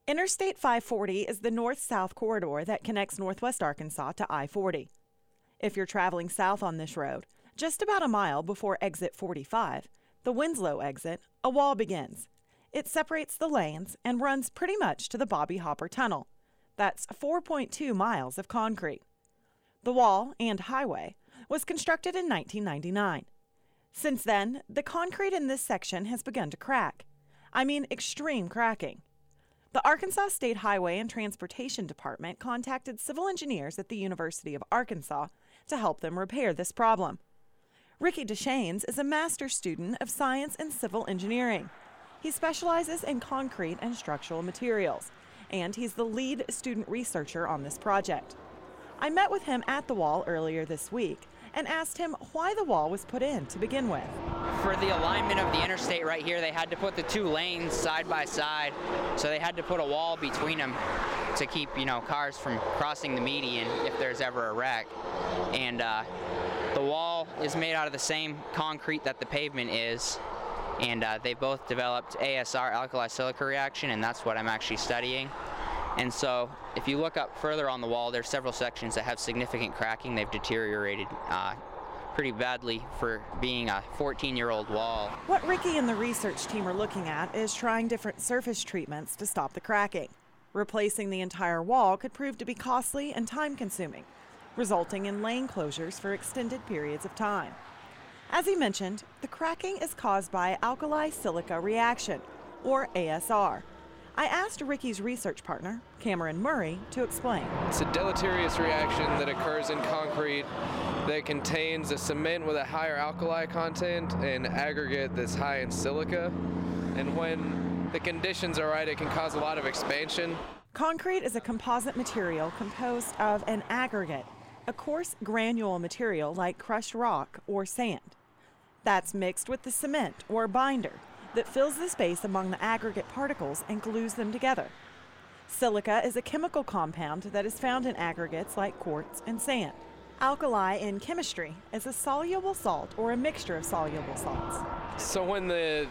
Interstate 540 is the north-south corridor that connects northwest Arkansas to I-40. If you're traveling south on this road, just about a mile before exit 45, the Winslow exit, a wall begins. It separates the lanes and runs pretty much to the Bobby Hopper Tunnel. That's 4.2 miles of concrete. The wall and highway was constructed in 1999. Since then, the concrete in this section has begun to crack. I mean extreme cracking. The Arkansas State Highway and Transportation Department contacted civil engineers at the University of Arkansas to help them repair this problem. Ricky Deschaines is a master's student of science and civil engineering. He specializes in concrete and structural materials, and he's the lead student researcher on this project. I met with him at the wall earlier this week and asked him why the wall was put in to begin with. For the alignment of the interstate right here, they had to put the two lanes side by side, so they had to put a wall between them to keep, cars from crossing the median if there's ever a wreck. And the wall is made out of the same concrete that the pavement is, and they both developed ASR, alkali silica reaction, and that's what I'm actually studying. And so if you look up further on the wall, there's several sections that have significant cracking. They've deteriorated pretty badly for being a 14-year-old wall. What Ricky and the research team are looking at is trying different surface treatments to stop the cracking. Replacing the entire wall could prove to be costly and time-consuming, resulting in lane closures for extended periods of time. As he mentioned, the cracking is caused by alkali silica reaction, or ASR. I asked Ricky's research partner, Cameron Murray, to explain. It's a deleterious reaction that occurs in concrete that contains a cement with a higher alkali content and aggregate that's high in silica. And when the conditions are right, it can cause a lot of expansion. Concrete is a composite material composed of an aggregate, a coarse granule material like crushed rock or sand. That's mixed with the cement or binder that fills the space among the aggregate particles and glues them together. Silica is a chemical compound that is found in aggregates like quartz and sand. Alkali in chemistry is a soluble salt or a mixture of soluble salts. So when the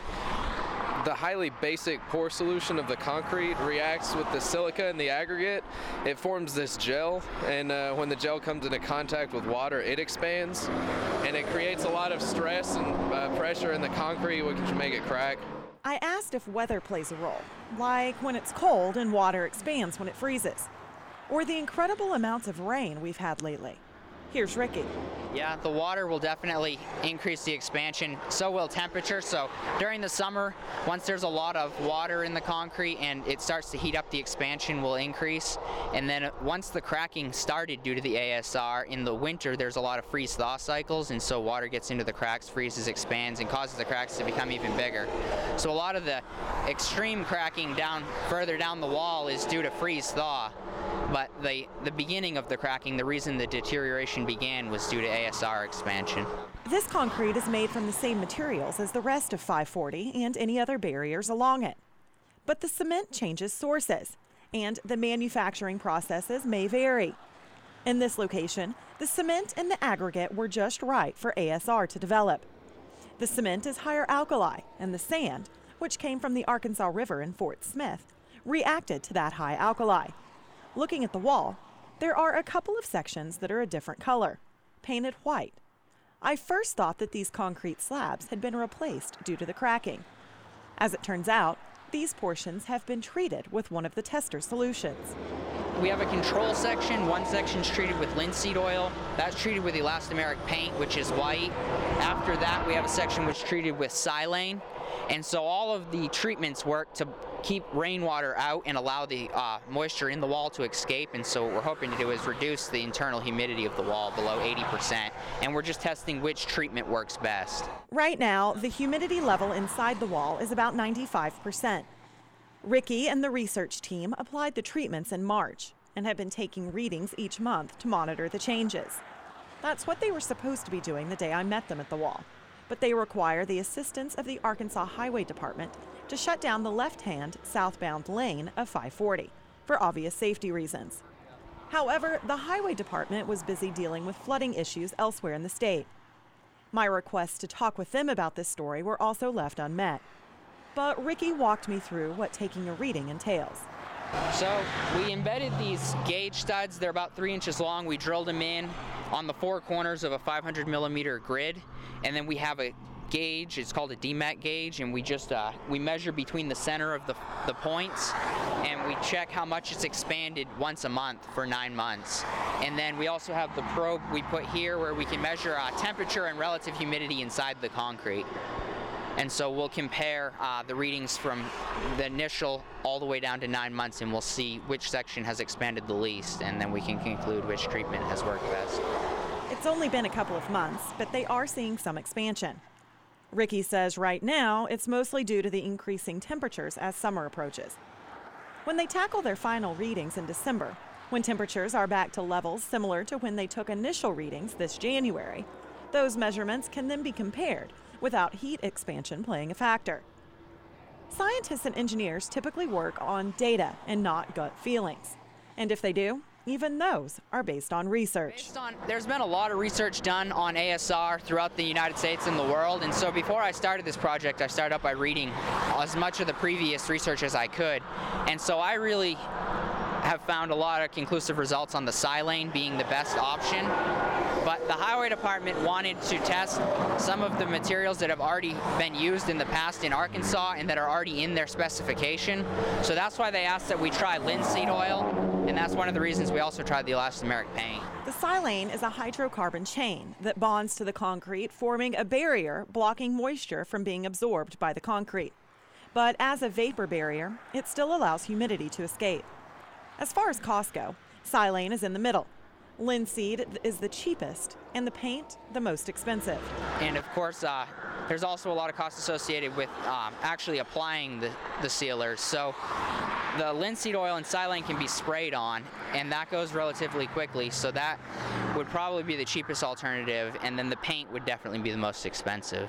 highly basic pore solution of the concrete reacts with the silica in the aggregate, it forms this gel, and when the gel comes into contact with water, it expands, and it creates a lot of stress and pressure in the concrete, which can make it crack. I asked if weather plays a role, like when it's cold and water expands when it freezes, or the incredible amounts of rain we've had lately. Here's Ricky. Yeah, the water will definitely increase the expansion. So will temperature. So during the summer, once there's a lot of water in the concrete and it starts to heat up, the expansion will increase. And then once the cracking started due to the ASR, in the winter there's a lot of freeze-thaw cycles, and so water gets into the cracks, freezes, expands, and causes the cracks to become even bigger. So a lot of the extreme cracking further down the wall is due to freeze-thaw. But the beginning of the cracking, the reason the deterioration began, was due to ASR expansion. This concrete is made from the same materials as the rest of 540 and any other barriers along it. But the cement changes sources, and the manufacturing processes may vary. In this location, the cement and the aggregate were just right for ASR to develop. The cement is higher alkali, and the sand, which came from the Arkansas River in Fort Smith, reacted to that high alkali. Looking at the wall, there are a couple of sections that are a different color, painted white. I first thought that these concrete slabs had been replaced due to the cracking. As it turns out, these portions have been treated with one of the tester solutions. We have a control section. One section's treated with linseed oil. That's treated with elastomeric paint, which is white. After that, we have a section which is treated with silane. And so all of the treatments work to keep rainwater out and allow the moisture in the wall to escape. And so what we're hoping to do is reduce the internal humidity of the wall below 80%. And we're just testing which treatment works best. Right now, the humidity level inside the wall is about 95%. Ricky and the research team applied the treatments in March and have been taking readings each month to monitor the changes. That's what they were supposed to be doing the day I met them at the wall. But they require the assistance of the Arkansas Highway Department to shut down the left-hand southbound lane of 540 for obvious safety reasons. However, the Highway Department was busy dealing with flooding issues elsewhere in the state. My requests to talk with them about this story were also left unmet. But Ricky walked me through what taking a reading entails. So we embedded these gauge studs. They're about 3 inches long. We drilled them in on the four corners of a 500 millimeter grid, and then we have a gauge. It's called a DMAT gauge, and we measure between the center of the points, and we check how much it's expanded once a month for 9 months. And then we also have the probe we put here where we can measure temperature and relative humidity inside the concrete. And so we'll compare the readings from the initial all the way down to 9 months, and we'll see which section has expanded the least, and then we can conclude which treatment has worked best. It's only been a couple of months, but they are seeing some expansion. Ricky says right now it's mostly due to the increasing temperatures as summer approaches. When they tackle their final readings in December, when temperatures are back to levels similar to when they took initial readings this January, those measurements can then be compared without heat expansion playing a factor. Scientists and engineers typically work on data and not gut feelings. And if they do, even those are based on research. There's been a lot of research done on ASR throughout the United States and the world, and so before I started this project, I started out by reading as much of the previous research as I could. And so I really have found a lot of conclusive results on the silane being the best option. But the Highway Department wanted to test some of the materials that have already been used in the past in Arkansas and that are already in their specification. So that's why they asked that we try linseed oil, and that's one of the reasons we also tried the elastomeric paint. The silane is a hydrocarbon chain that bonds to the concrete, forming a barrier blocking moisture from being absorbed by the concrete. But as a vapor barrier, it still allows humidity to escape. As far as costs go, silane is in the middle. Linseed is the cheapest, and the paint the most expensive. And of course, there's also a lot of costs associated with actually applying the sealers. So the linseed oil and silane can be sprayed on, and that goes relatively quickly. So that would probably be the cheapest alternative, and then the paint would definitely be the most expensive.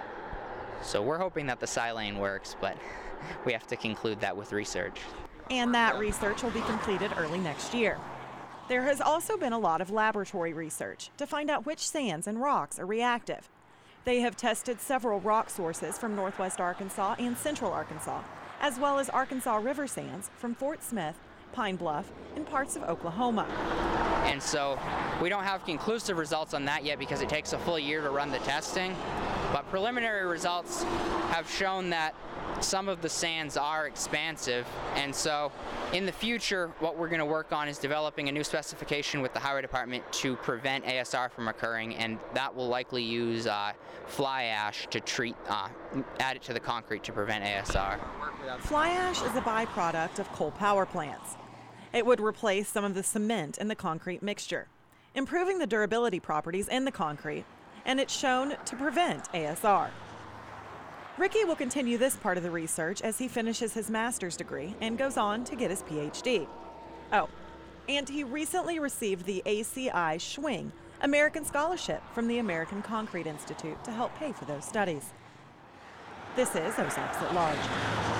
So we're hoping that the silane works, but we have to conclude that with research. And that research will be completed early next year. There has also been a lot of laboratory research to find out which sands and rocks are reactive. They have tested several rock sources from northwest Arkansas and central Arkansas, as well as Arkansas River sands from Fort Smith, Pine Bluff, and parts of Oklahoma. And so we don't have conclusive results on that yet because it takes a full year to run the testing, but preliminary results have shown that some of the sands are expansive, and so in the future what we're going to work on is developing a new specification with the Highway Department to prevent ASR from occurring, and that will likely use fly ash to add it to the concrete to prevent ASR. Fly ash is a byproduct of coal power plants. It would replace some of the cement in the concrete mixture, improving the durability properties in the concrete, and it's shown to prevent ASR. Ricky will continue this part of the research as he finishes his master's degree and goes on to get his PhD. Oh, and he recently received the ACI Schwing American Scholarship from the American Concrete Institute to help pay for those studies. This is Ozarks at Large.